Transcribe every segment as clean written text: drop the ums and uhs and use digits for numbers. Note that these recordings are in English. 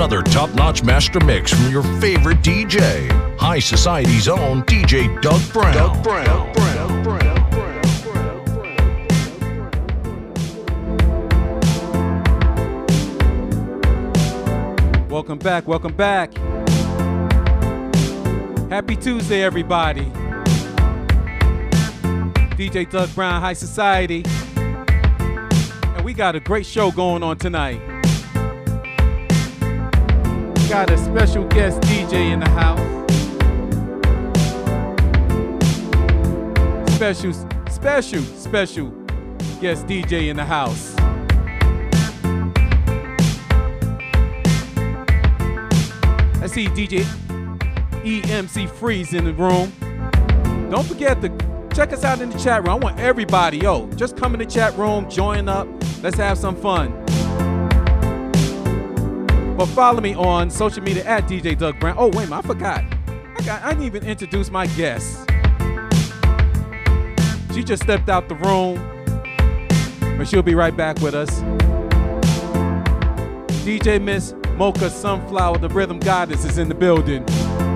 another top-notch master mix from your favorite DJ, High Society's own DJ Doug Brown. Welcome back, welcome back. Happy Tuesday, everybody. DJ Doug Brown, High Society. And we got a great show going on tonight. Got a special guest DJ in the house. Special guest DJ in the house. I see DJ EMC Freeze in the room. Don't forget to check us out in the chat room. I want everybody, just come in the chat room, join up. Let's have some fun. But follow me on social media at DJ Doug Brown. Oh, wait a minute, I forgot. I didn't even introduce my guest. She just stepped out the room, but she'll be right back with us. DJ Miss Mocha Sunflower, the Rhythm Goddess, is in the building.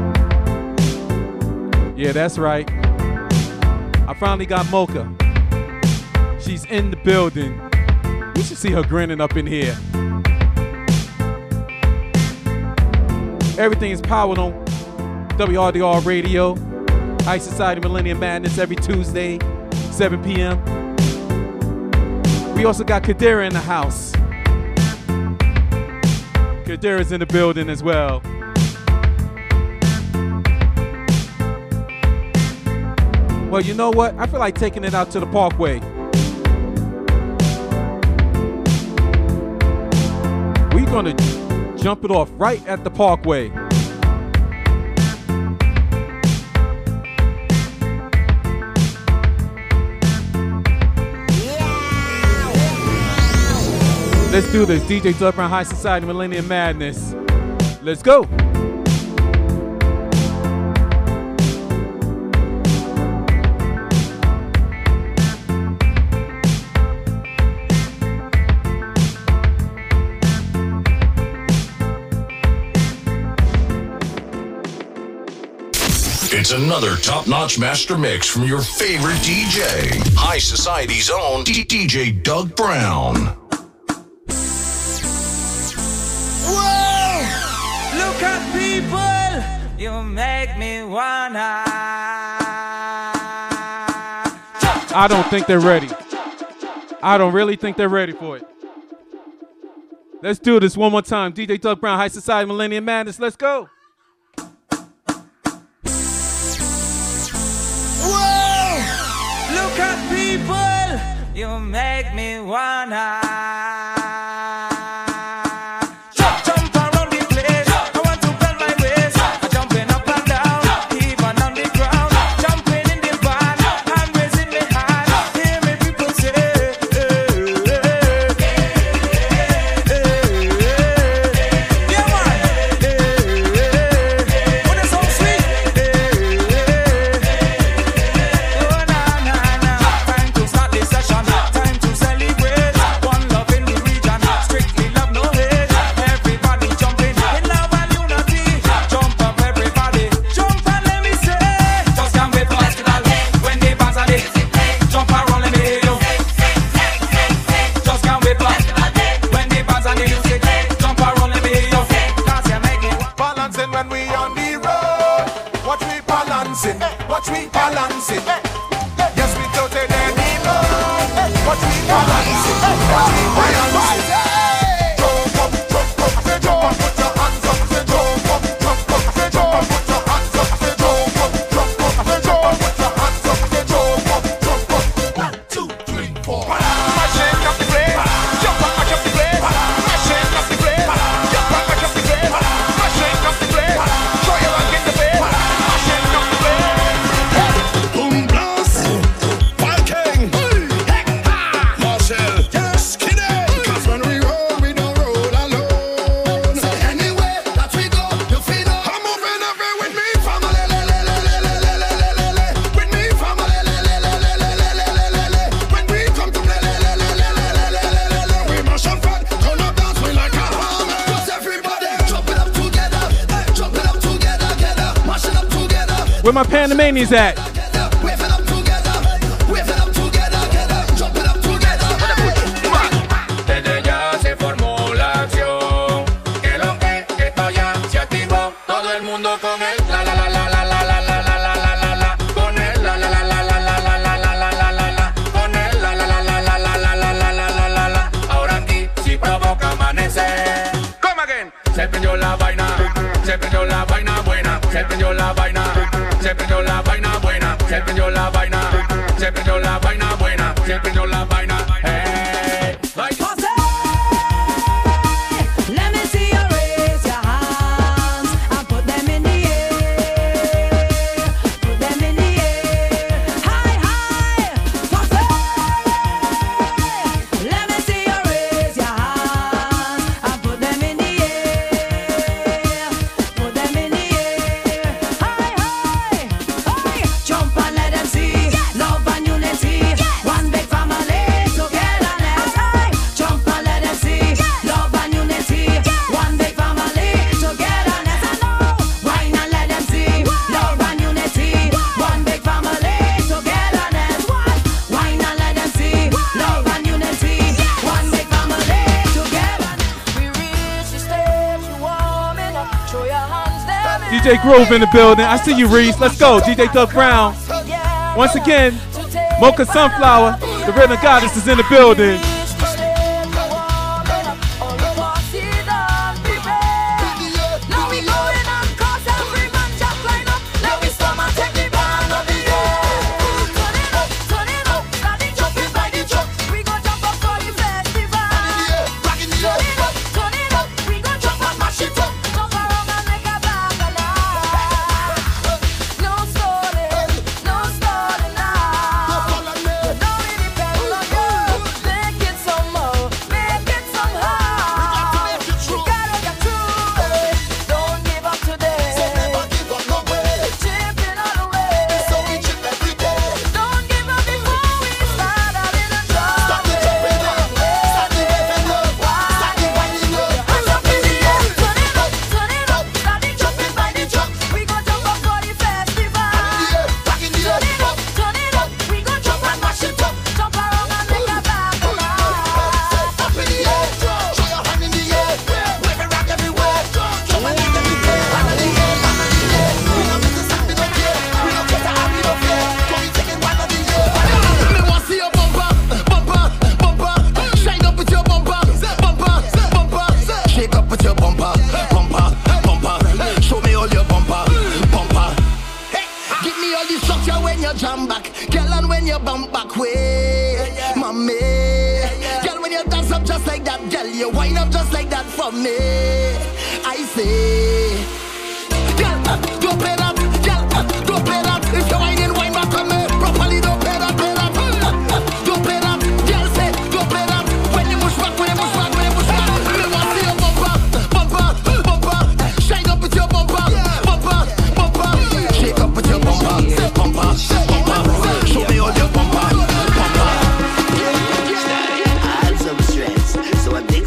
Yeah, that's right. I finally got Mocha. She's in the building. You should see her grinning up in here. Everything is powered on WRDR Radio, High Society Millennium Madness every Tuesday, 7 p.m. We also got Kadira in the house. Kadira's in the building as well. Well, you know what? I feel like taking it out to the Parkway. We're gonna jump it off right at the Parkway. Let's do this. DJ Doug Brown, High Society Millennium Madness. Let's go. It's another top-notch master mix from your favorite DJ, High Society's own DJ Doug Brown. Whoa! Look at people, you make me wanna. I don't think they're ready. I don't really think they're ready for it. Let's do this one more time. DJ Doug Brown, High Society Millennium Madness. Let's go. Look at people, you make me wanna jump around the place. I want to bend my waist. I'm jumping up and down, even on the ground. Jumping in the van, I'm raising my hand. Hear me people say, yeah man, when it's so sweet. Watch me balancing. Yes, we don't take any more. Watch me balancing. Watch me balancing. Jump up, jump up, jump up, put your hands up. Jump up, jump up, jump up, put your hands up. Jump up, jump up, jump up, put your hands up. Jump up, jump up. 1, 2, 3, 4. Mashing up the place. Jump up, mash up the place. Mashing up the place. Jump up, mash up the place. Mashing up the place. Show you rock in the place. Mashing up the place. Boom, Where my Panamanians at? Desde ya se formó la acción. Que lo que esto ya se activó. Todo el mundo con el la la la la la la la la la la la la la. Con el la la la la la la la la la la la la la. Con el la la la la la la la la la la la la la. Ahora aquí sí provoca amanecer. Come again. Se prendió la vaina. Se prendió la vaina buena. Se prendió la vaina. Se prendió la vaina buena. Se prendió la vaina. Se prendió la vaina buena. Se prendió la vaina. Hey. Like Let me see you raise your hands and put them in the air. Put them in the air. High, high. Let me see you raise your hands and put them in the air. Put them in the air. High, high. High. Jump and let them see love and unity. One big family togetherness. High. Jump and let them see love and unity. One big family togetherness. I know. Wine and let them see love and unity. One big family togetherness. Wine and let them see love and unity. One big family togetherness. We reach the stage, you warming up. Throw your hands there. DJ Groove in the building. I see you, Reese. Let's go. DJ Doug Brown. Once again, Mocha Sunflower, the rhythm goddess is in the building.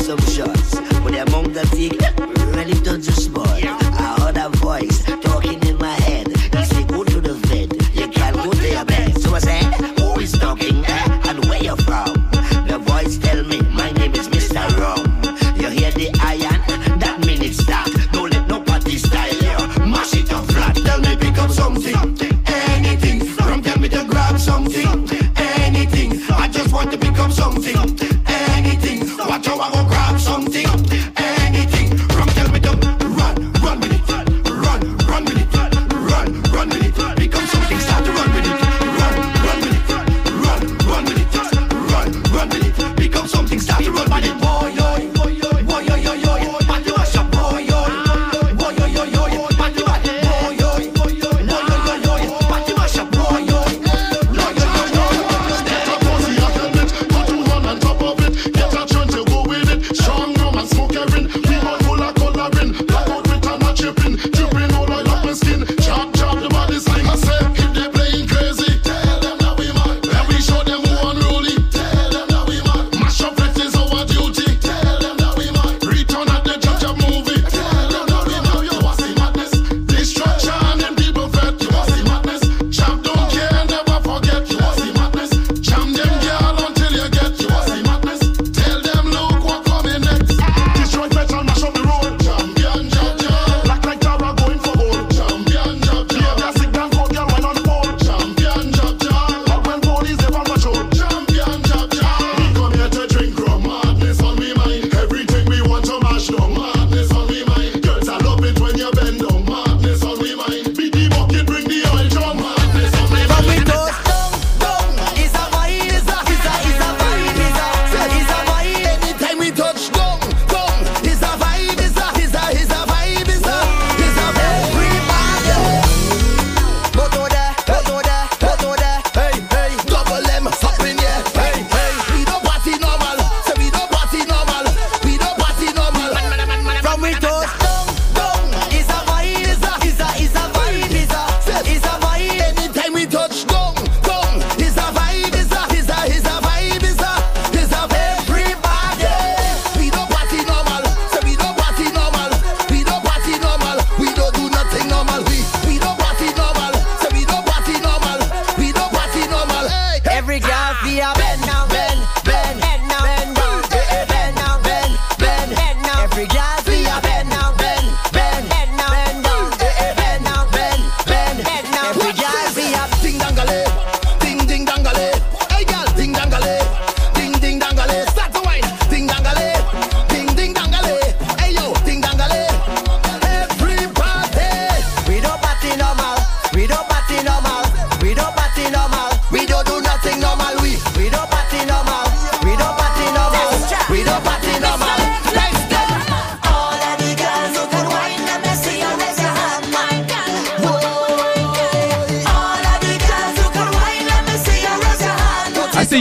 Ready to the spot. I heard a voice talking in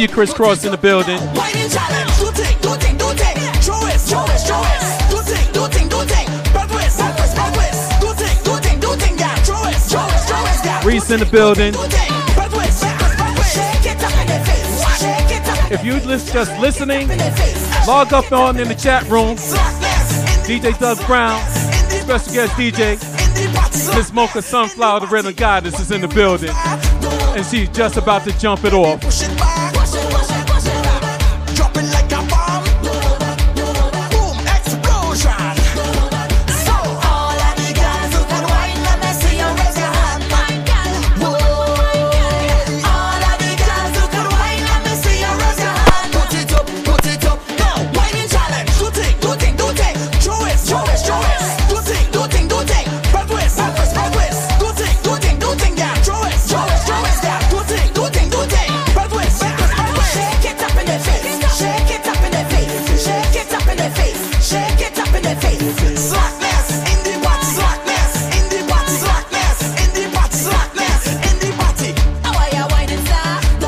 you, Crisscross in the building. Whining challenge, do thing, do thing, do thing. Show it, show it, show it. Do thing, do thing, do thing. Back twist, back twist, back twist. Do thing, do thing, do thing, yeah. Show it, show it, show it, yeah. Reese in the building. Do thing, back twist, back twist, back twist. Shake it up in their face, shake it up in If you just listening, their face. log up on in the chat room. Slackness in DJ Doug Brown, the special guest DJ, in the body. Miss Mocha Sunflower, the rhythm goddess, is in the building, and she's just about to jump it off. Push it back, push it, push it, push it back. Drop it like a bomb. Boom, explosion. So all of the girls who can wine, let me see you raise your hand. Whoa. All of the girls who can wine, let me see you raise your hand. Put it up, put it up. Now, whining challenge. Do thing, do thing, do thing. Show it, show it, show it. Do thing, do thing, do thing. Back twist, back twist, back twist. Do thing, do thing, do thing, yeah. Show it, show it, show it, yeah. Do thing, do thing, do thing. Back twist, back twist, back twist. Shake it up in their face, shake it up in their face, shake it up in their face, shake it up in their face. Slackness in the body, slackness in the body, slackness in the body, slackness in the body. How are you whining, sir?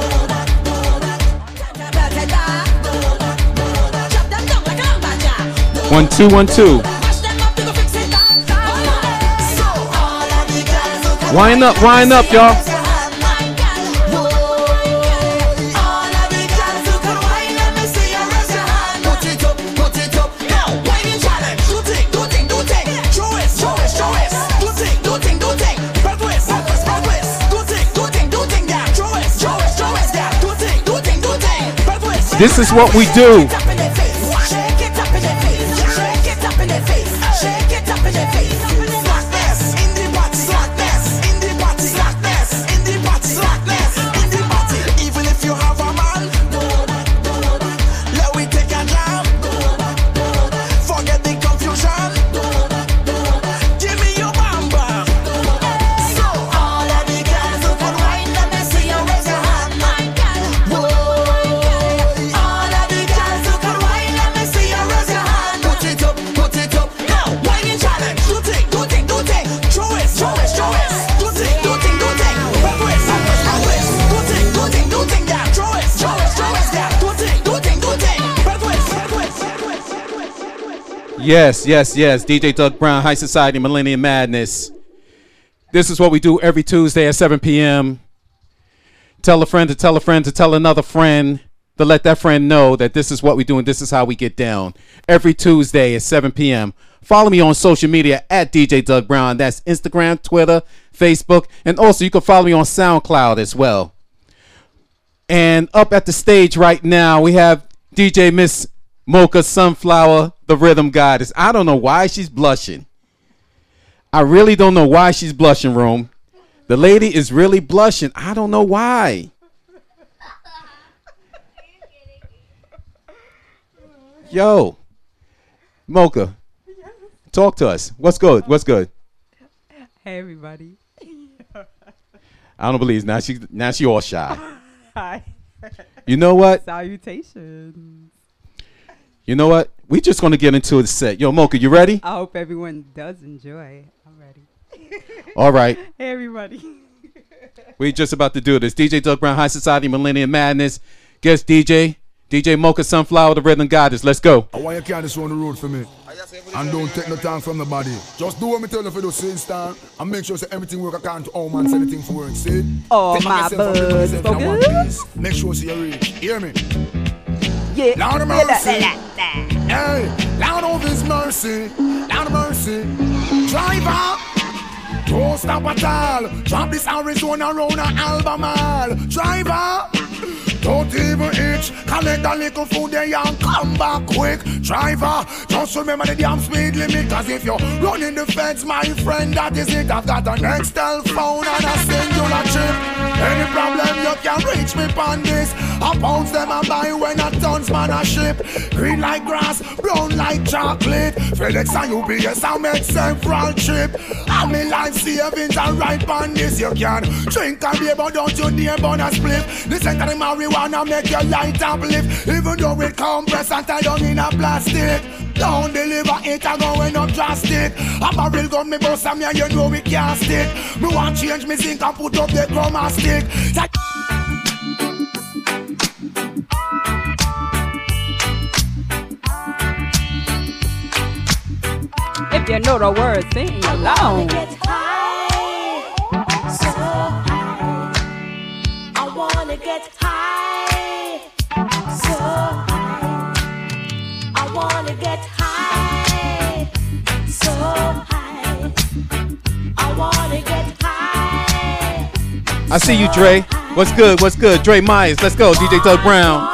Chop them down like a lumberjack. 1 2 1 2. Mash them up, you go fix it. So all of the girls who can Wind up, y'all. raise your hand. Whoa. All of the girls who can wine, let me see you raise your hand. Put it up, put it up. Now, whining challenge. Do thing, do thing, do thing. Show it, show it, show it. Do thing, do thing, do thing. Back twist, back twist, back twist. Do thing, do thing, do thing, yeah. Show it, show it, show it, yeah. Do thing, do thing, do thing. Back twist. This is what we do. Shake it up in their face. Shake it up in their face. Shake it up in their face. Shake it up in their face. Slackness in the body. Slackness in the body. Slackness in the body. Slackness in the body. Even if you have a man, let we take a jam. Forget the confusion. Give me your bamba. So all of the girls who can wine, let me see you raise your hand. Whoa. All of the girls who can wine, let me see you raise your hand. Put it up, put it up. Now, whining challenge. Do thing, do thing, do thing. Show it, show it, show it. Do thing, do thing, do thing. Back twist, back twist, back twist. Do thing, do thing, do thing, yeah. Show it, show it, show it, yeah. Do thing, do thing, do thing. Back twist, back twist, back twist, back twist. Yes, yes, yes. DJ Doug Brown, High Society, Millennium Madness. This is what we do every Tuesday at 7 p.m. Tell a friend to tell a friend to tell another friend to let that friend know that this is what we do and this is how we get down. Every Tuesday at 7 p.m. Follow me on social media at DJ Doug Brown. That's Instagram, Twitter, Facebook, and also you can follow me on SoundCloud as well. And up at the stage right now, we have DJ Miss Mocha Sunflower, the rhythm goddess. I don't know why she's blushing. I really don't know why she's blushing, room. The lady is really blushing. I don't know why. Yo, Mocha, talk to us. What's good? What's good? Hey everybody. I don't believe it. Now she all shy. Hi. You know what? Salutations. You know what? We just gonna get into the set. Yo, Mocha, you ready? I hope everyone does enjoy. I'm ready. All right. Hey everybody. We just about to do this. DJ Doug Brown, High Society, Millennium Madness. Guest DJ Mocha Sunflower, the rhythm goddess. Let's go. I want you to carry this on the road for me. And don't take no time from the body. Just do what me tell you for the same stand. And make sure that everything work according to all man say anything for work. See? Oh, Take my yourself and bring buzz. yourself in one Okay. piece. Make sure you reach. Hear me? Yeah. Lord of mercy. Hey, Lord of his mercy. Lord of mercy. Driver. Don't stop at all. Drop this Arizona round an Albemarle. Driver. Don't even itch. Collect a little food there and come back quick. Driver, just remember the damn speed limit. Cause if you're running the fence, my friend, that is it. I've got an Nextel phone and a singular chip. Any problem you can reach me on this. I pounds them and buy when a tons man a ship. Green like grass, brown like chocolate. FedEx and UPS I make several trip. I'm in life savings and right on this. You can drink a beer but don't you dare burn a split. This ain't the marijuana make your light uplift. Even though it compress and tie down in a plastic. Don't deliver it a going up drastic. A barrel gun me bust and me and you know we can't stick. Me want change me zinc and put up the chroma stick. If you know the words, sing I along. wanna get high, so high. I wanna get high, so high. I wanna get high, so high. I wanna get high. I see you, Dre. What's good? What's good? Dre Myers. Let's go. DJ Doug Brown.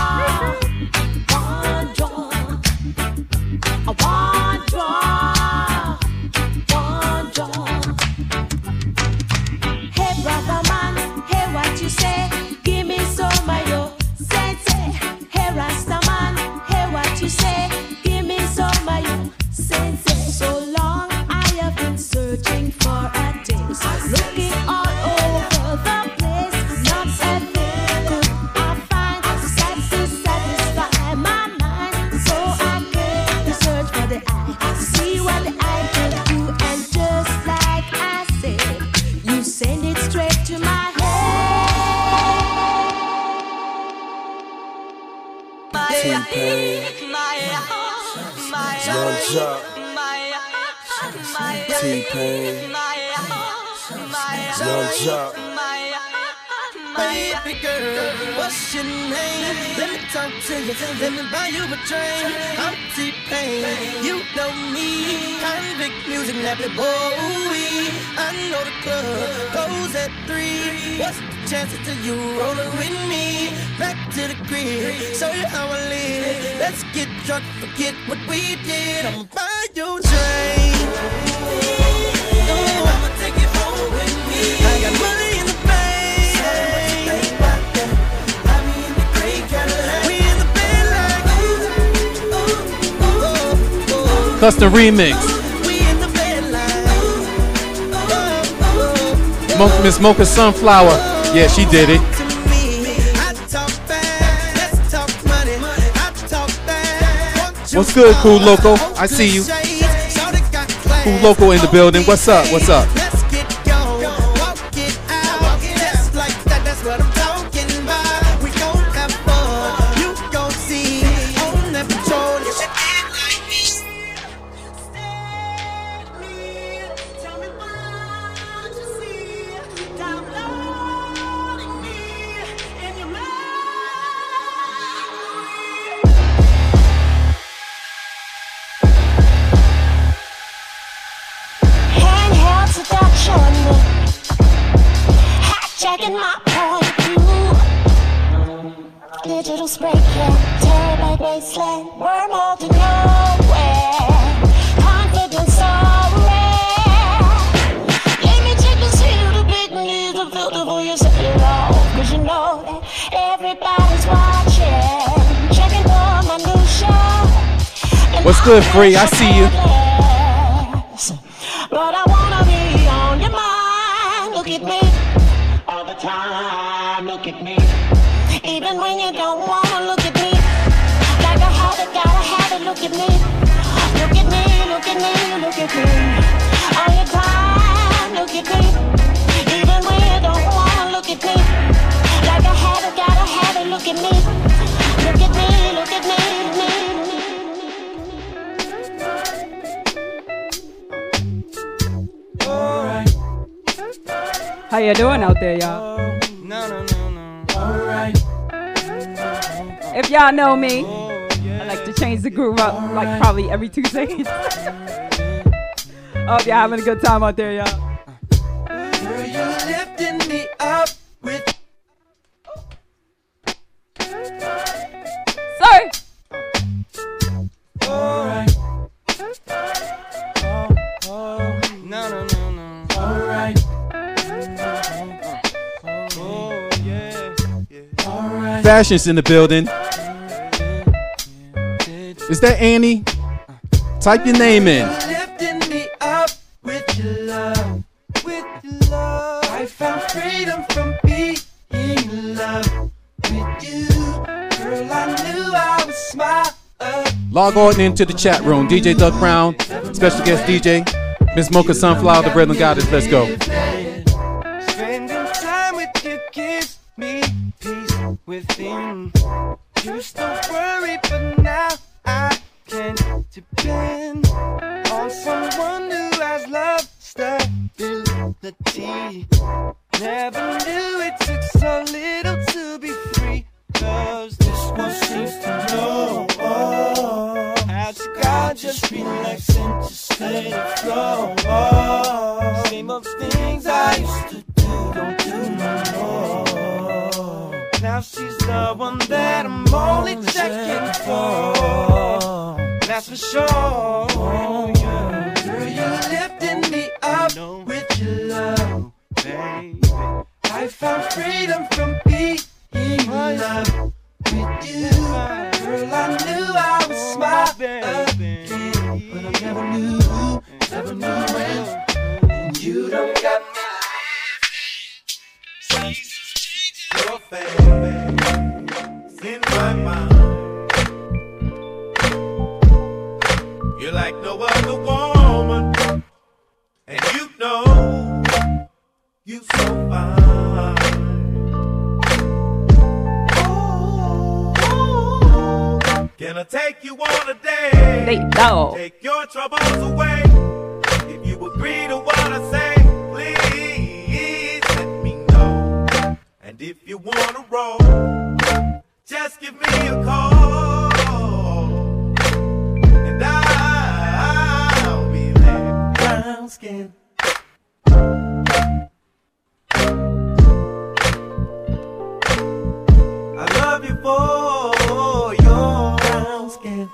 Hey brother man, hey what you say? Give me some of your sense. Hey Rasta man, hey what you say? Give me some of your sense. So long I have been searching for a taste, looking all over the place. Not a thing could I find to satisfy my mind. So I came to search for the eye, to see what the eye can do, and just like I said, you send it straight to my head. T-Pain, Young Chuck, T-Pain, Young Chuck. Baby girl, what's your name? Let me talk to you, let me buy you a drink. I'm T-Pain, you know me. Convict music, nappy boy. I know the club goes at 3. What's the chances of you rolling with me? Back to the crib, show you how I live. Let's get drunk, forget what we did. I'ma buy you a drink. Ooh, I'ma take it home with me. I got money in the bank. Custom remix. Miss Mocha Sunflower. Yeah, she did it. What's good, Cool Loco? I see you. Cool Loco in the building. What's up? What's up? Checking my point of view. Digital spray can terabyte wasteland. Wormhole to nowhere. Confidence so rare. Let me check to see the big needs to filter for yourself. Cause you know that everybody's watching. Checking for my new show. What's good, Free? I see you. But I wanna be on your mind. Look at me. All the time, look at me. Even when you don't wanna look at me. Like I have it, gotta have it, look at me. Look at me, look at me, look at me. All the time, look at me. Even when you don't wanna look at me. Like I have it, gotta have it, look at me. Look at me, look at me, Alright. How you doing out there, y'all? No. Alright. If y'all know me, I like to change the groove up like probably every 2 seconds. Hope y'all having a good time out there, y'all. Girl, you lifting me up with. Sorry. Alright. No. Alright. Fashion's in the building. Is that Annie? Type your name in. Lifting me up with your love, with your love. I found freedom from being in love with you. Girl, I knew I was smart. Log on into the chat room. DJ Doug Brown, special guest DJ, Miss Mocha Sunflower, the Rhythm Goddess. Let's go. Spending time with you gives me peace within. Used to worry, but now I can depend on someone Never knew it took so little to be free. 'Cause this one seems to know how to God just relaxing, just let it flow. Same of things I used to do, don't do no more. Now she's the one that I'm only checking for. That's for sure. Yeah. Girl, you're lifting me up with your love, baby. I found freedom from being in love with you. Girl, I knew I was smart, baby, but I never knew when. And you done got me living. Your face in my mind. You're like no other woman, and you know you so fine. Can I take you on a date? Take your troubles away. If you agree to what I say, please let me know. And if you wanna roll, just give me a call, and I'll be there. Brown skin. I love you for your brown skin.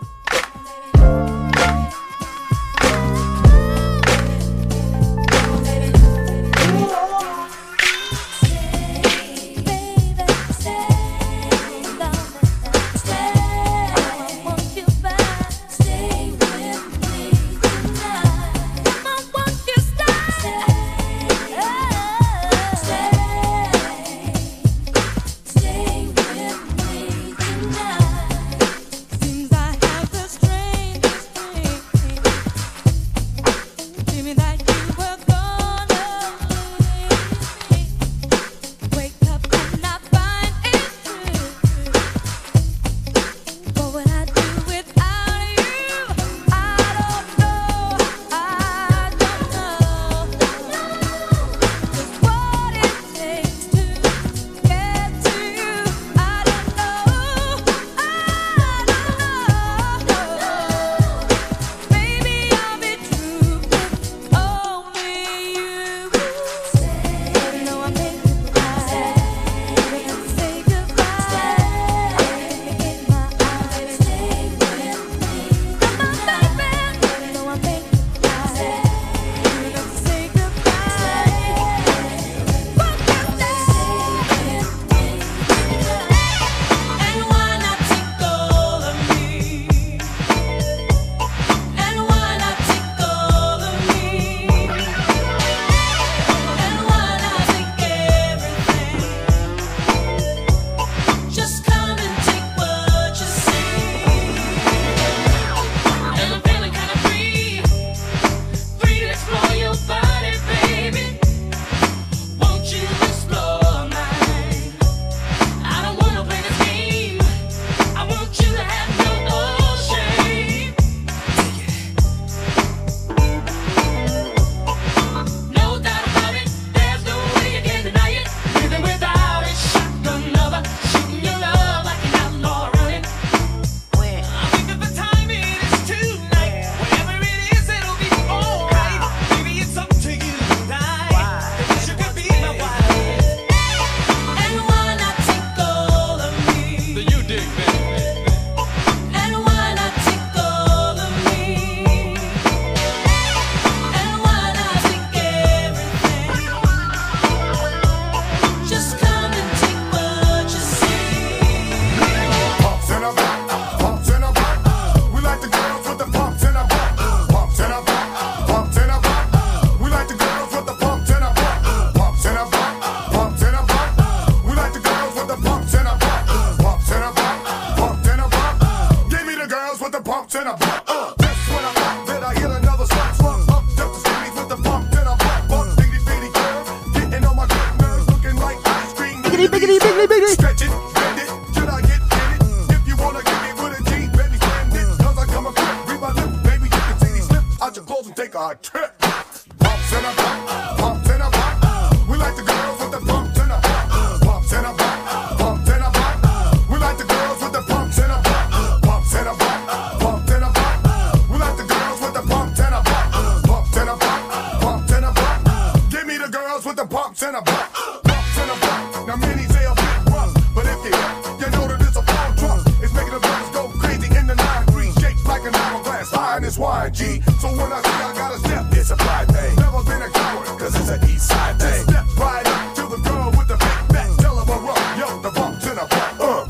and a bumps and a bump. Now many say a big rough, but if you know that it's a farm truck, it's making the brothers go crazy in the 9-3, shaped like an hourglass, high and it's wide, G. So when I say I got a step, it's a pride thing. Never been a coward, cause it's an east side thing. Step right up to the girl with the big back, tell her a rough, yo, the bumps and a bump.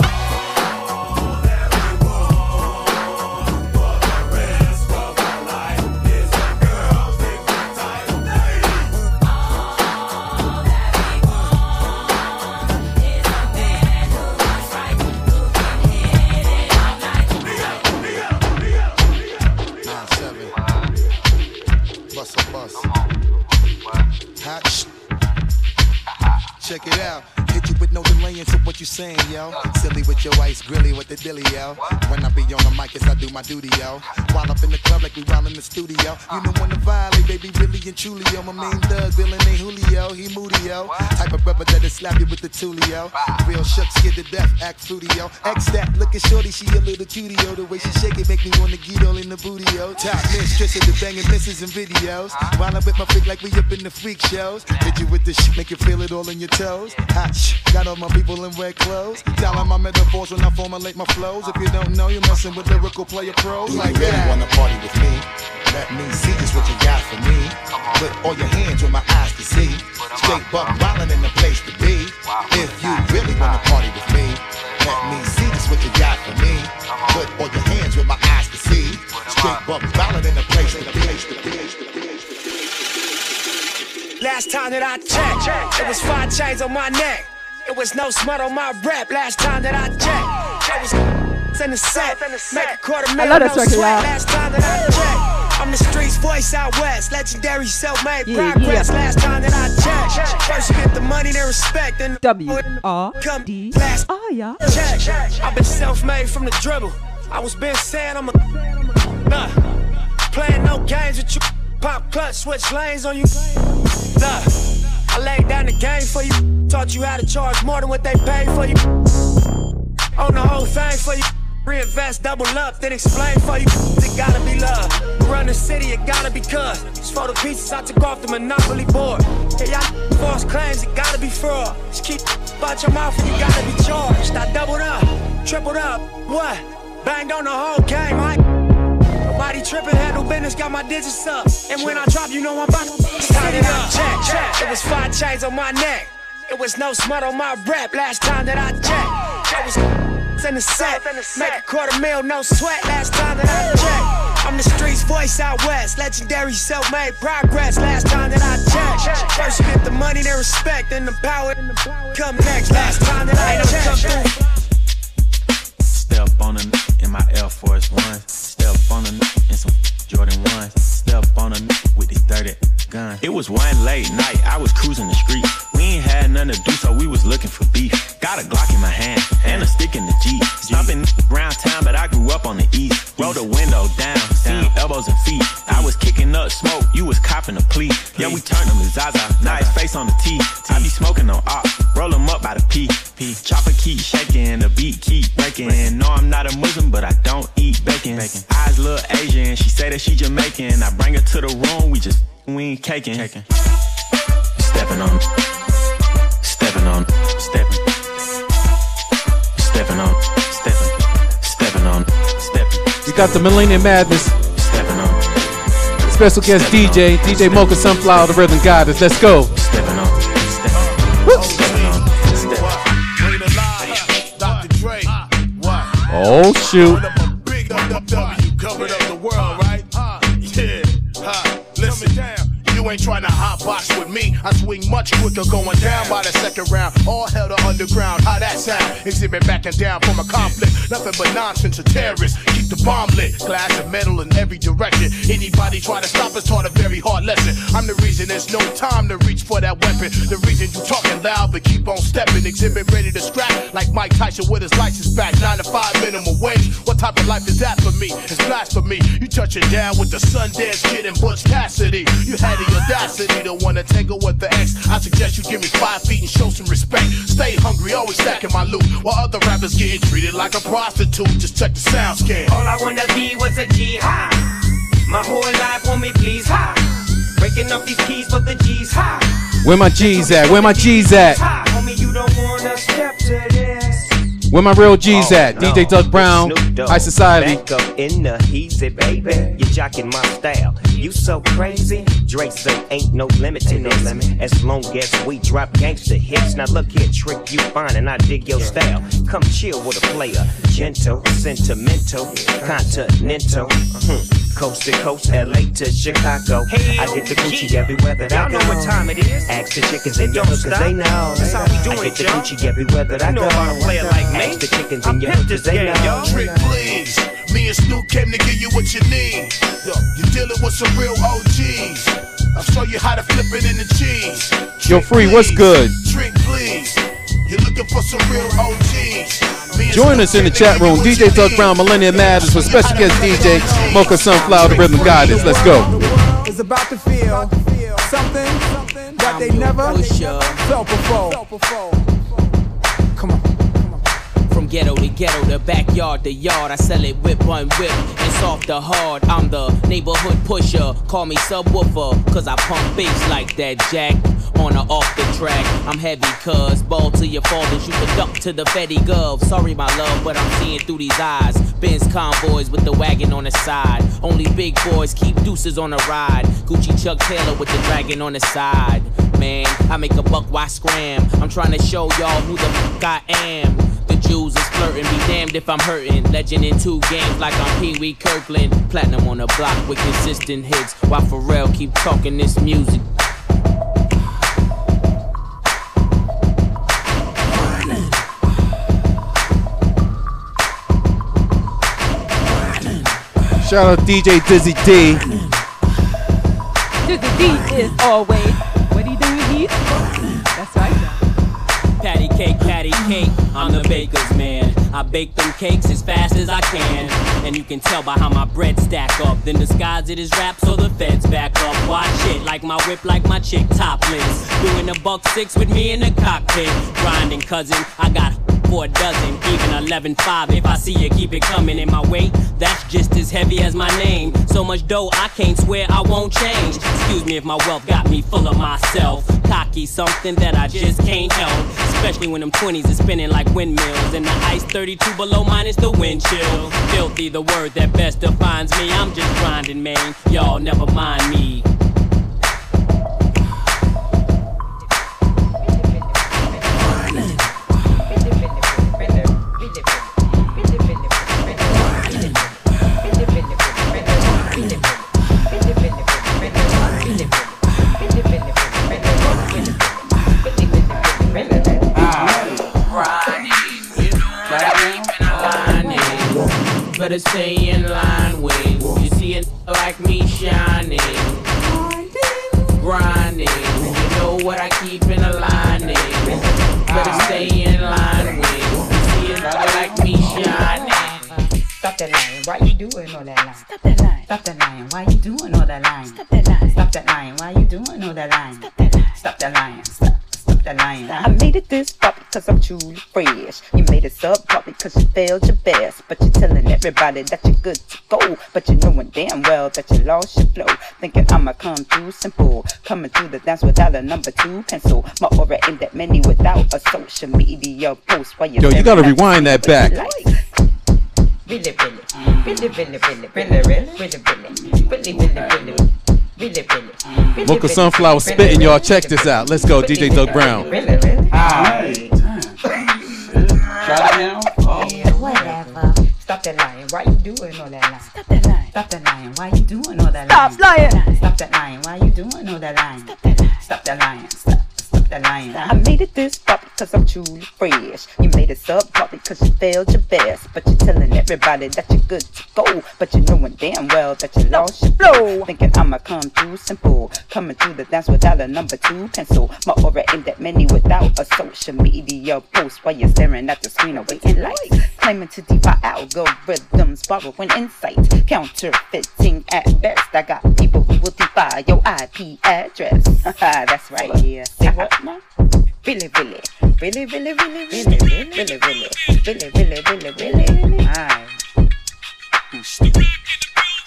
Check it out. Hit you with no delay into what you saying, yo. Silly with your ice grilly with the dilly, yo. When I be on the mic, yes, I do my duty, yo. While up in the club like we while in the studio. You know when to violate, baby, really and truly, yo. My main thug, Bill ain't Julio, he moody, yo. Type of brother that'll slap you with the tulio. Real shook, scared to death, act fruity, yo. X that, looking shorty, she a little cutie, yo. The way she shake it make me wanna get all in the booty, yo. Top mistress of the banging misses and videos. While I with my freak like we up in the freak shows. Hit you with the shit, make you feel it all in your toes. Hot got all my people in red clothes. Telling my metaphors when I formulate my flows. If you don't know, you're messing with lyrical player pros. Like you really wanna party with me? Let me see just what you got for me. Put all your hands with my eyes to see. Straight buck wildin' in the place to be. If you really wanna party with me, let me see just what you got for me. Put all your hands with my eyes to see. Straight buck wildin' in the place to be. Last time that I checked, it was 5 chains on my neck. It was no smut on my rap. Last time that I checked, it was in the set. Make a $250,000, no sweat. Last time that I checked, I'm the streets voice out west. Legendary self-made progress. Last time that I checked, first you get the money, then respect. Then W-R-D. Last check. I've been self-made from the dribble. I was been saying I'm a playing no games with you. Pop clutch, switch lanes on you. I laid down the game for you. Taught you how to charge more than what they pay for you. Own the whole thing for you. Reinvest, double up, then explain for you. It gotta be love. Run the city, it gotta be cuz. Just for the pieces I took off the Monopoly board. Yeah, y'all false claims, it gotta be fraud. Just keep about your mouth and you gotta be charged. I doubled up, tripled up, what? Banged on the whole game, Nobody trippin', handle business, got my digits up. And when I drop, you know I'm about to set it up. Check. It was 5 chains on my neck. It was no smut on my rap. Last time that I checked, it was in the set. Make a $250,000, no sweat. Last time that I checked, I'm the streets voice out west. Legendary self-made progress. Last time that I checked, first you get the money, then respect, then the power come next. Last time that I checked. Step on a in my Air Force Ones. Step on a in some Jordan 1s. Step on a with these 30 guns. It was one late night, I was cruising the street. We ain't had nothing to do, so we was looking for beef. Got a Glock in my hand, and a stick in the Jeep. Stomping around town, but I grew up on the east. Roll the window down, see elbows and feet. I was kicking up smoke, you was copping a plea. Yeah, we turned him to Zaza, now his face on the T. I be smoking on op, roll him up by the P. Chopper keep shaking, the beat keep breaking. No, I'm not a Muslim, but I don't eat bacon. Eyes little Asian, she say that she Jamaican. I bring her to the room, we ain't caking. Stepping on, stepping on, stepping. Stepping on, stepping on, stepping. We got the Millennium Madness. Stepping on. Special guest DJ Mocha Sunflower, the Rhythm Goddess. Let's go. Stepping on, stepping on. Oh shoot. Covered up the world, right? Listen down. You ain't trying to hot box with me. I swing much quicker going down by the second round. All hell to underground. How that sound? Exhibit backing down from a conflict. Nothing but nonsense, a terrorist. Keep the bomb lit. Glass and metal in every direction. Anybody try to stop us taught a very hard lesson. I'm the reason there's no time to reach for that weapon. The reason you talking loud but keep on stepping. Exhibit ready to scrap like Mike Tyson with his license back. 9 to 5 minimum wage. What type of life is that for me? It's blasphemy. You touching down with the Sundance Kid and Butch Cassidy. You had the audacity to wanna tangle with the ex. I suggest you give me 5 feet and show some respect. Stay hungry, always stacking my loot, while other rappers getting treated like a prostitute. Just check the sound scan. All I wanna be was a G high. My whole life want me please high. Breaking up these keys but the G's high. Where my G's at? Where my G's at? Homie, you don't wanna step to this. Where my real G's at? DJ Doug Brown, High Society. Back up in the heezy, baby. You jocking my style. You so crazy. Drake say ain't no limit to this. As long as we drop gangster hits. Now look here, trick, you fine and I dig your style. Come chill with a player. Gentle, sentimental, continental. Coast to coast, LA to Chicago. I get the Gucci everywhere that I go. Y'all know what time it is. Ask the chickens in your hood cause they know. That's how we do I it, get the y'all. Gucci everywhere that I You go. know how to play it like me. Ask the chickens in your hood cause they know. Trick, please. Me and Snoop came to give you what you need. Yo, you're dealing with some real OGs. I'll show you how to flip it in the cheese. Yo, Free, what's good? Trick, please. You're looking for some real OGs. Join us in the chat room. DJ Doug Brown, Millennium Matters, with special guest DJ Mocha Sunflower, the Rhythm Goddess. Let's go. Is about to feel something that they never felt before. Come on. From ghetto to ghetto, the backyard to yard, I sell it whip on whip and soft to hard. I'm the neighborhood pusher, call me subwoofer, cause I pump bass like that jack. On or off the track, I'm heavy cuz ball till you fall and shoot the duck to the Fetty Gov. Sorry my love, but I'm seeing through these eyes. Benz convoys with the wagon on the side. Only big boys keep deuces on the ride. Gucci Chuck Taylor with the dragon on the side. Man, I make a buck, why scram? I'm trying to show y'all who the fuck I am. The Jews is flirting, be damned if I'm hurting. Legend in 2 games like I'm Pee Wee Kirkland. Platinum on the block with consistent hits, while Pharrell keep talking this music. Shout out DJ Dizzy D. Dizzy D is always. What he doing, Heath? That's right. Patty cake, I'm the baker's man. I bake them cakes as fast as I can. And you can tell by how my bread stack up. Then disguise it as rap so the feds back up. Watch it like my whip, like my chick topless. Doing a $1.6 with me in the cockpit. Grinding cousin, I got 4 dozen, even 11.5. If I see you, keep it coming in my weight. That's just as heavy as my name. So much dough, I can't swear I won't change. Excuse me if my wealth got me full of myself. Cocky, something that I just can't help. Especially when them 20s is spinning like windmills. And the ice 32 below minus the wind chill. Filthy, the word that best defines me. I'm just grinding, man. Y'all never mind me. Better stay in line with. You see it like me shining, grinding. You know what I keep in a lining. Better stay in line with. You see it like me shining. Stop that lying, why you doing all that lying? Stop that lying. Stop that lying, why you doing all that lying? Stop that lying. Stop that lying, why you doing all that lying? Stop that lying. Stop that lying. Stop that lying. I made it this far because I'm truly fresh. You made it up probably because you failed your best. But you're telling everybody that you're good to go. But you knowing damn well that you lost your flow. Thinking I'ma come through simple. Coming through the dance without a number 2 pencil. My aura ain't that many without a social media post. While Yo, you gotta rewind that back. Really, Mocha Sunflower spitting, y'all. Check this out. Let's go, DJ Doug Brown. Whatever. Stop that lying. Why you doing all that lying? Stop that lying. Stop that lying. Why you doing all that lying? Stop lying. Stop that lying. Why you doing all that lying? Stop that lying. Stop that lying. Stop that lying. I made it this far because I'm truly fresh. You made it up probably because you failed your best. But you're telling everybody that you're good to go. But you knowing damn well that you lost your flow. Thinking I'ma come through simple. Coming through the dance without a number 2 pencil. My aura ain't that many without a social media post. While you're staring at the screen awaiting likes. Claiming to defy algorithms, borrowing insights. Counterfeiting at best. I got people who will defy your IP address. That's right, yeah. Say what now? Really. Aye.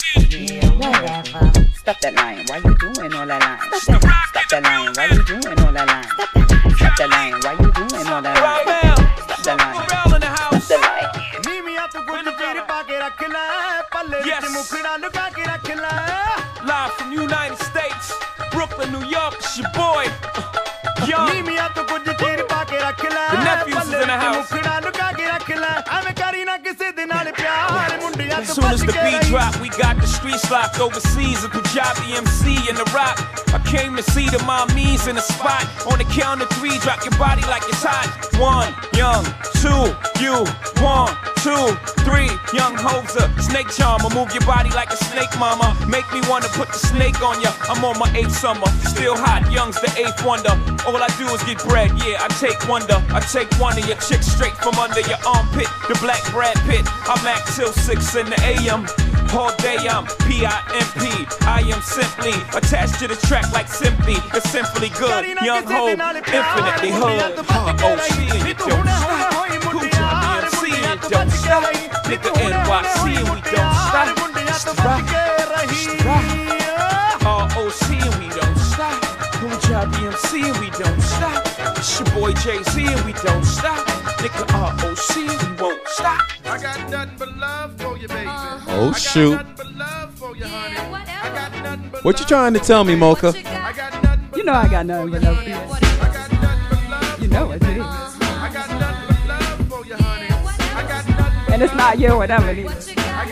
Yeah, whatever. Stop that lying. Why you doing all that lying? Stop that lying. Why you doing all that lying. Why you doing all that lying? Stop that lying. Stop that lying. Live from United States, Brooklyn, New York, it's your boy, Young. The nephews is in the house. As soon as the beat drop, we got the streets locked overseas. A Punjabi MC in the rock. I came to see the mommies in the spot. On the count of 3, drop your body like it's hot. 1, Young, 2, you. 1, 2, 3, Young Hoser. Snake charmer, move your body like a snake, mama. Make me wanna put the snake on ya. I'm on my 8th summer, still hot. Young's the 8th wonder. All I do is get bread, yeah. I take wonder. I take one of your chicks straight from under your armpit. The black Brad Pitt. I'm act till 6 in the AM. All day I'm P-I-M-P. I am simply attached to the track like simply. It's simply good. Young Ho, infinitely hood. OC and you don't stop. Kuja BMC and you don't stop. Nigga NYC and we don't stop. ROC and we don't stop. Kuja BMC and we don't stop. It's your boy Jay-Z and we don't stop. Nigga ROC and we won't stop. I got nothing but love for you, baby. Oh shoot. What you trying to tell me, Mocha? You know I got nothing but love for you. You know it is. And it's not you, whatever it is.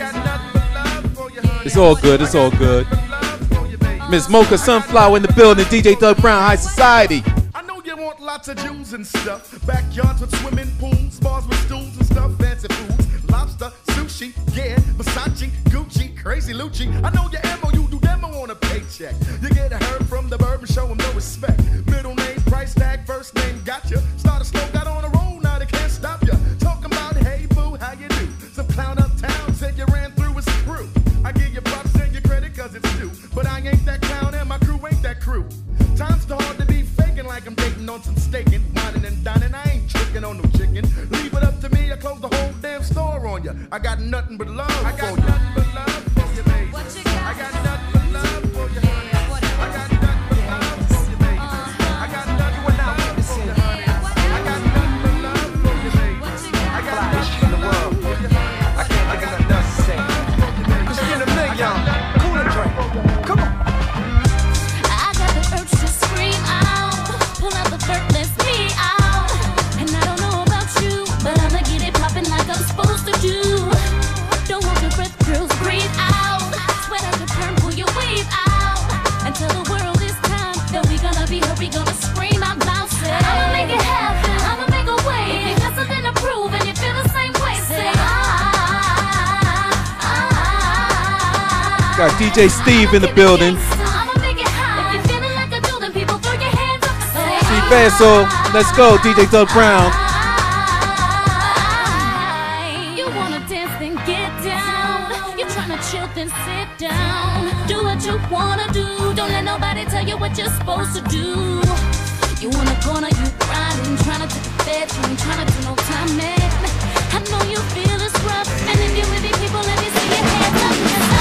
It's all good, it's all good. Miss Mocha Sunflower in the building, DJ Doug Brown, High Society. I know you want lots of Jews and stuff. Backyards with swimming pools, bars with stools and stuff, fancy foods. Lobster, sushi, yeah, Versace, Gucci, crazy Lucci. I know your ammo, you do demo on a paycheck. You get a herd from the bird and show him no respect. Middle name, price tag, first name, gotcha. Started slow, got on a roll, now they can't stop ya. Talking about, hey boo, how you do? Some clown uptown said you ran through his crew. I give you props and your credit cause it's due. But I ain't that clown and my crew ain't that crew. Time's too hard to be faking like I'm dating on some staking. Whining and dining, I ain't tricking on no chicken. Leave it up to me, I close the whole damn store on ya. I got nothing but love for you. I got nothing but love for you, baby. I got nothing but love for you, honey. I got nothing but love for you, baby. I got nothing but love for you, honey. I got nothing but love for you, baby. I got nothing in the world. I can't think of nothing else to say. Cause you're in a million. Cool and drink. Come on. I got the urge to scream out. Pull out the vert, let's me out. And I don't know about you, but I'ma get it poppin' like I'm supposed to do. Don't hold your breath, girls, breathe out. Sweat at the turn, pull your wave out. And tell the world this time that we gonna be hurt, we gonna scream out loud. Say, I'ma make it happen, I'ma make a way. If you got something to prove and you feel the same way, say Got DJ Steve in the building. I'ma make it hot. If you're feeling like a dude, then people throw your hands up. Say, Steve Vassal, let's go, DJ Doug Brown. you wanna dance, then get down. You're tryna chill, then sit down. Do what you wanna do. Don't let nobody tell you what you're supposed to do. You wanna corner, you grinding, tryna take the bed, you ain't tryna do no time, man. I know you feel it's rough, and if you're with me, people, let me see your hands up.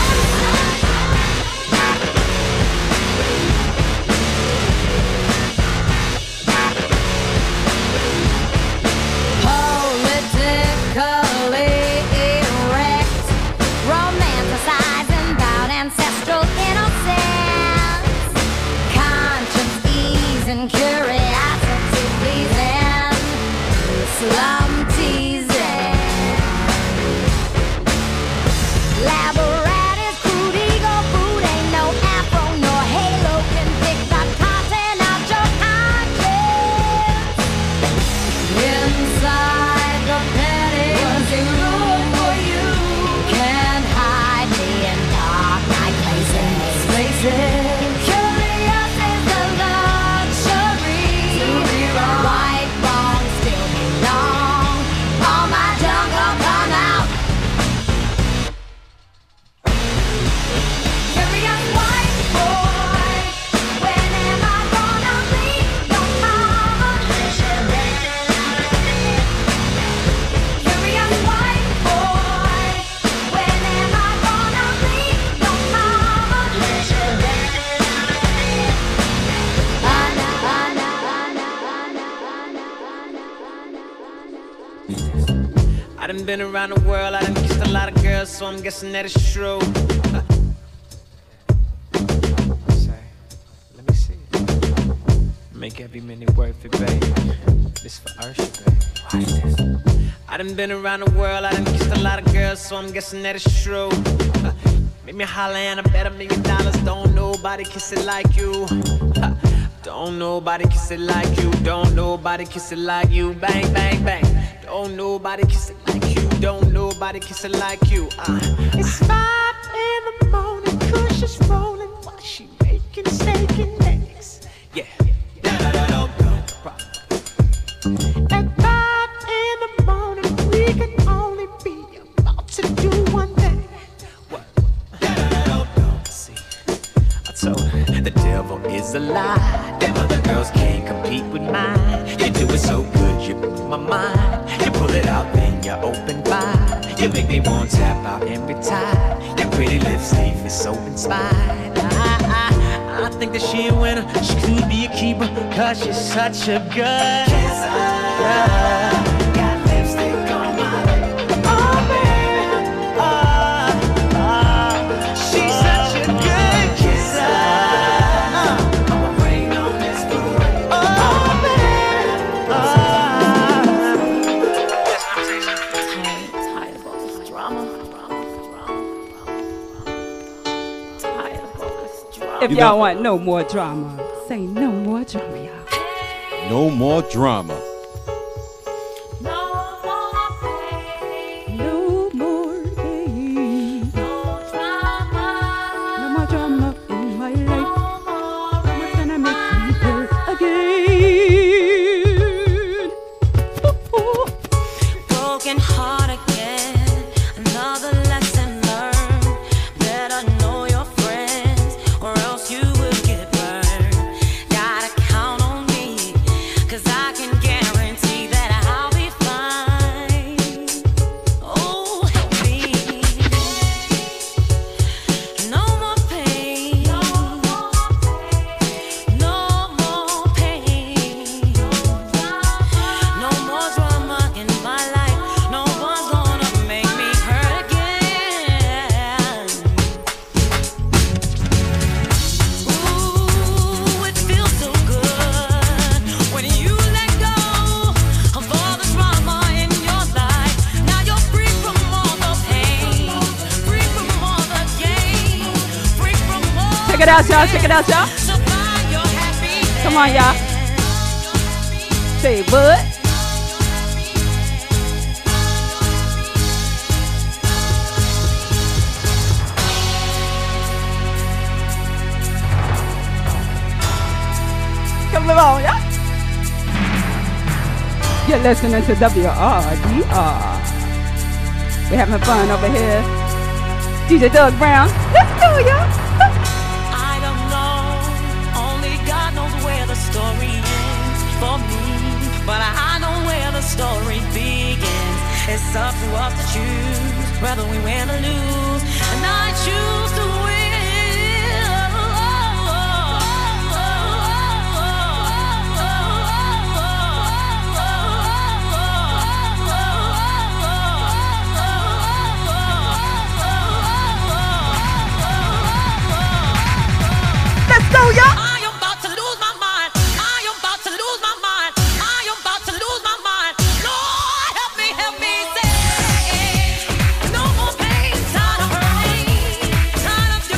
Politically erect, romanticizing about ancestral innocence, conscience easing, curiosity pleasing, slum teasing, labaratus, crude ego food, ain't no afro nor halo can pick the content out your conscience. Inside the petty room for you, can't hide me in dark night places. Curious is the luxury I done been around the world, I done kissed a lot of girls, so I'm guessing that it's true. Let me see it. Make every minute worth it, baby. This for Ursha, baby. Watch this. I done been around the world, I done kissed a lot of girls, so I'm guessing that it's true. Make me holler and I bet $1 million. Don't nobody kiss it like you. Don't nobody kiss it like you. Don't nobody kiss it like you. Bang, bang, bang. Don't nobody kiss it like you. Don't nobody kiss it like you. It's 5 in the morning, Kush is rolling while she making steak and eggs. Yeah. At 5 in the morning, we can only be about to do one thing. What? See, I told her the devil is a lie. Them other girls can't compete with mine. You do it so good, you blow my mind. You pull it out, then you open wide. You make me want to tap out every time. Your pretty lips leave me so inspired. I think that she a winner. She could be a keeper, cause she's such a good kisser. Got lipstick on my lip. Oh, baby. She's such a good kisser. I'ma rain on this parade. Oh, baby. Tired of all this drama. Tired of all this drama. If y'all want no more drama, say no more drama, y'all. No more drama. No more pain. No more drama in my life. What's gonna make me hurt again? Broken heart again. Another lesson learned. Better know your friends, or else you will get burned. Gotta count on me, 'cause I can guarantee that I'll be fine. Oh, help me. No more pain. No more pain. No more drama in my life. No one's gonna make me hurt again. Ooh, it feels so good when you let go of all the drama in your life. Now you're free from all the pain, free from all the gain, free from all. Check it out, y'all. Check it out, y'all. Come on, y'all. Say what? Come on, y'all. You're listening to WRDR. We're having fun over here. DJ Doug Brown. Let's go, y'all. I don't know, only God knows where the story ends for me, but I know where the story begins. It's up to us to choose whether we win or lose, and I choose to win. Let's go, y'all. I am about to lose my mind. I am about to lose my mind. I am about to lose my mind. Lord, help me say, no more pain, tired of hurting, tired of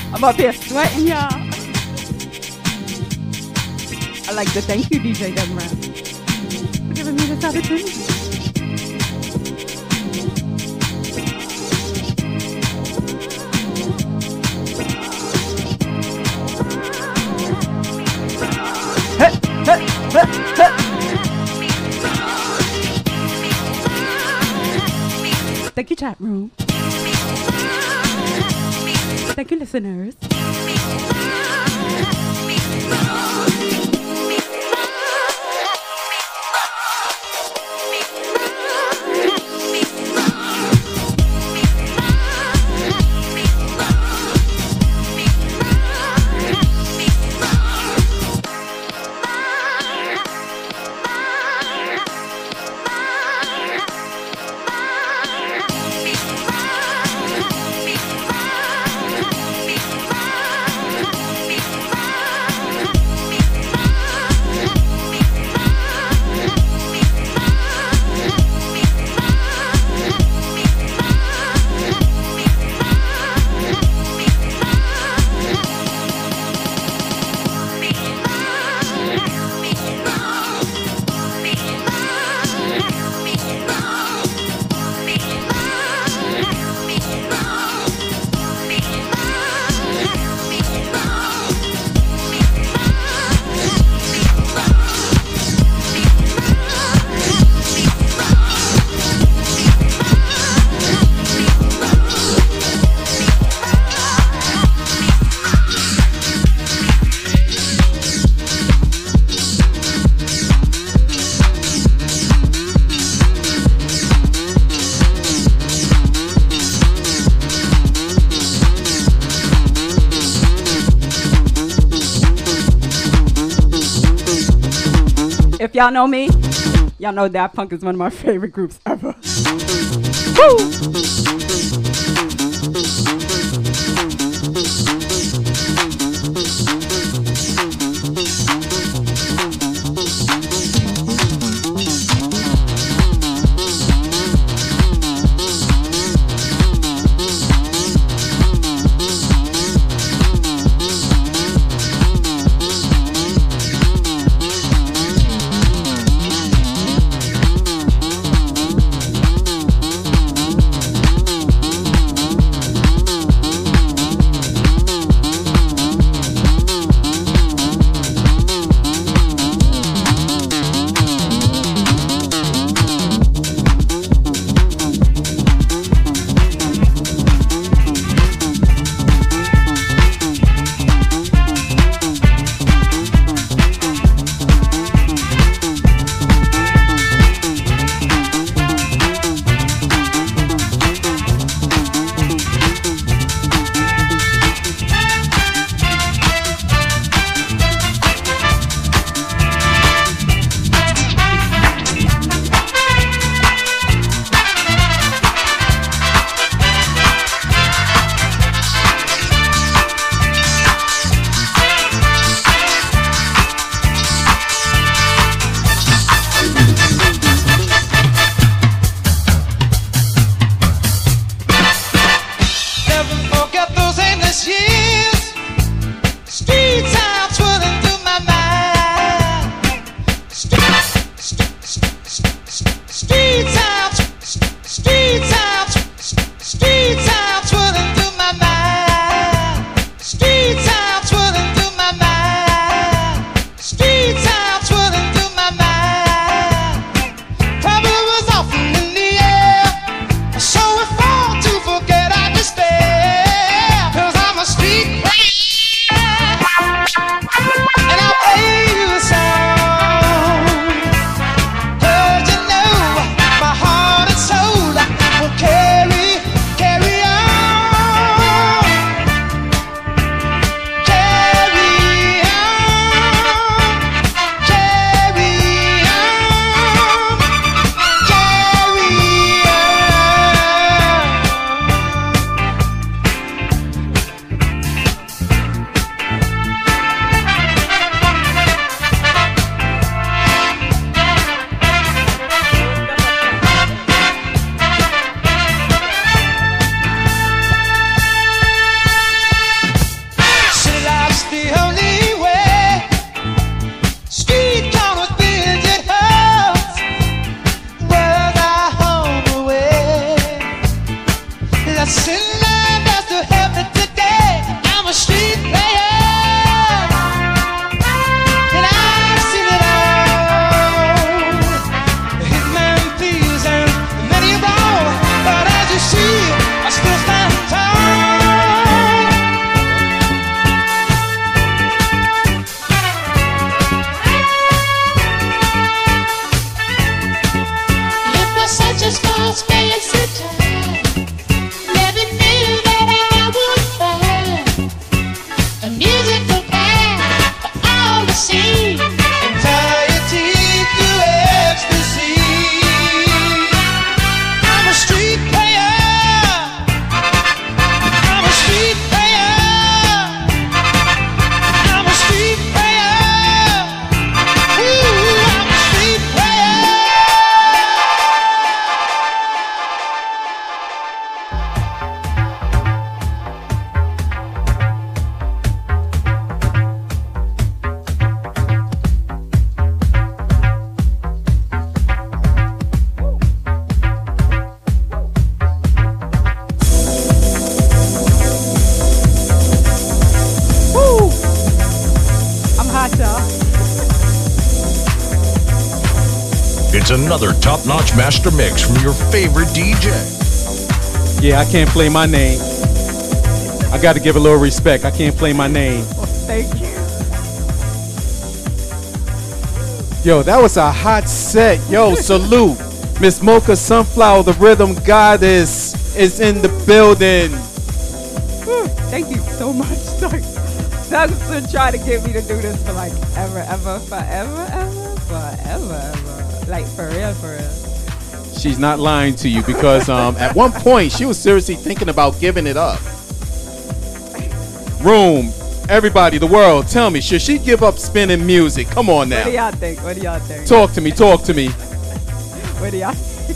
I'm up here sweating, y'all. I like to thank you, DJ Demram, for giving me this opportunity. Thank you, chat room. Thank you, listeners. If y'all know me, y'all know Daft Punk is one of my favorite groups ever. Woo! It's another top-notch master mix from your favorite DJ. Yeah, I can't play my name. I got to give a little respect. I can't play my name. Thank you. Yo, that was a hot set. Yo, salute. Miss Mocha Sunflower, the rhythm goddess, is in the building. Thank you so much, Doug. Doug's been trying to get me to do this for like forever. Like for real. She's not lying to you because at one point she was seriously thinking about giving it up. Room, everybody, the world, tell me, should she give up spinning music? Come on now. What do y'all think? Talk to me. What do y'all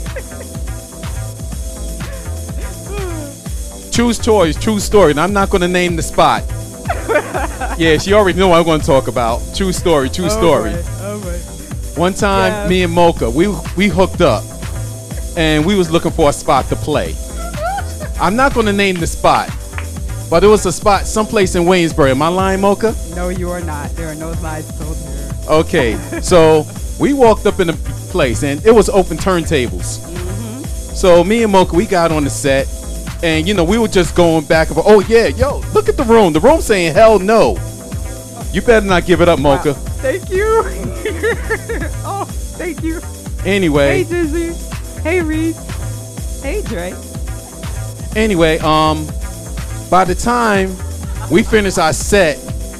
Choose choice, true story. And I'm not going to name the spot. Yeah, she already knew what I'm going to talk about. True story. Oh boy. One time, me and Mocha, we hooked up. And we was looking for a spot to play. I'm not going to name the spot. But it was a spot someplace in Waynesbury. Am I lying, Mocha? No, you are not. There are no lies told here. Okay, so we walked up in the place, and it was open turntables. So me and Mocha, we got on the set, and we were just going back and forth. Oh yeah, yo, look at the room. The room saying hell no. You better not give it up, Mocha. Wow. Thank you. Oh, thank you. Anyway. Hey, Dizzy. Hey, Reed. Hey, Dre. Anyway, by the time we finished our set,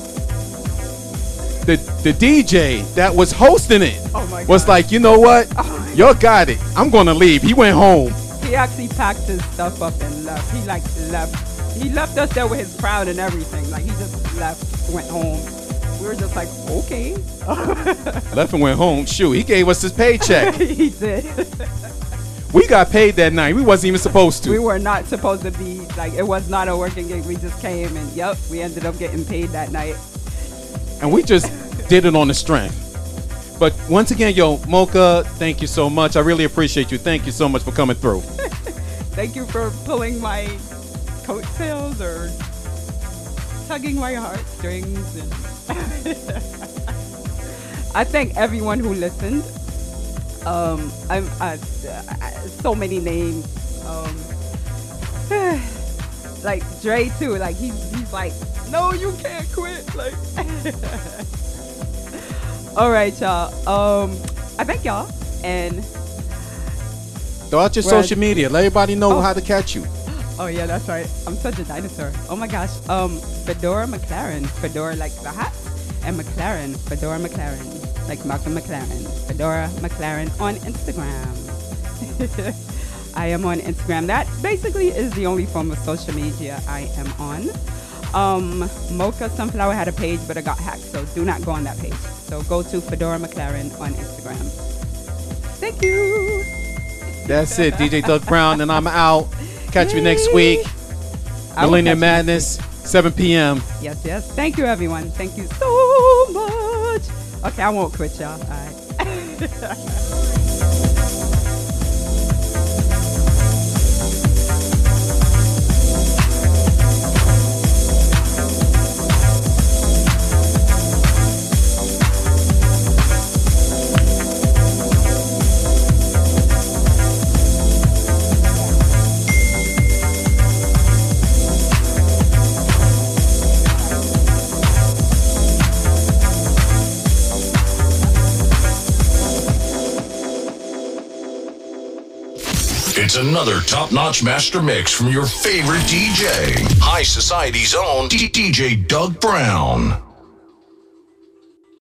the DJ that was hosting it was like, you know what? Y'all got it. I'm going to leave. He went home. He actually packed his stuff up and left. He left. He left us there with his crowd and everything. Like he just left, went home. We were just like, okay. Left and went home. Shoot, he gave us his paycheck. He did. We got paid that night. We wasn't even supposed to. We were not supposed to be, like, it was not a working gig. We just came and, we ended up getting paid that night. And we just did it on the strength. But once again, yo, Mocha, thank you so much. I really appreciate you. Thank you so much for coming through. Thank you for pulling my coattails or tugging my heartstrings. And I thank everyone who listened. So many names. Like Dre too. Like he's like, no, you can't quit. Like, all right, y'all. I thank y'all and throw out your social media. Let everybody know how to catch you. Oh yeah, that's right. I'm such a dinosaur. Oh my gosh. Fedora McLaren. Fedora like the hat, and McLaren. Fedora McLaren. Like Malcolm McLaren. Fedora McLaren on Instagram. I am on Instagram. That basically is the only form of social media I am on. Mocha Sunflower had a page, but it got hacked, so do not go on that page. So go to Fedora McLaren on Instagram. Thank you. That's it. DJ Doug Brown, and I'm out. Catch me next week. Millennium Madness, 7 p.m. Yes. Thank you, everyone. Thank you so much. Okay, I won't quit, y'all. All right. It's another top-notch master mix from your favorite DJ, High Society's own DJ Doug Brown.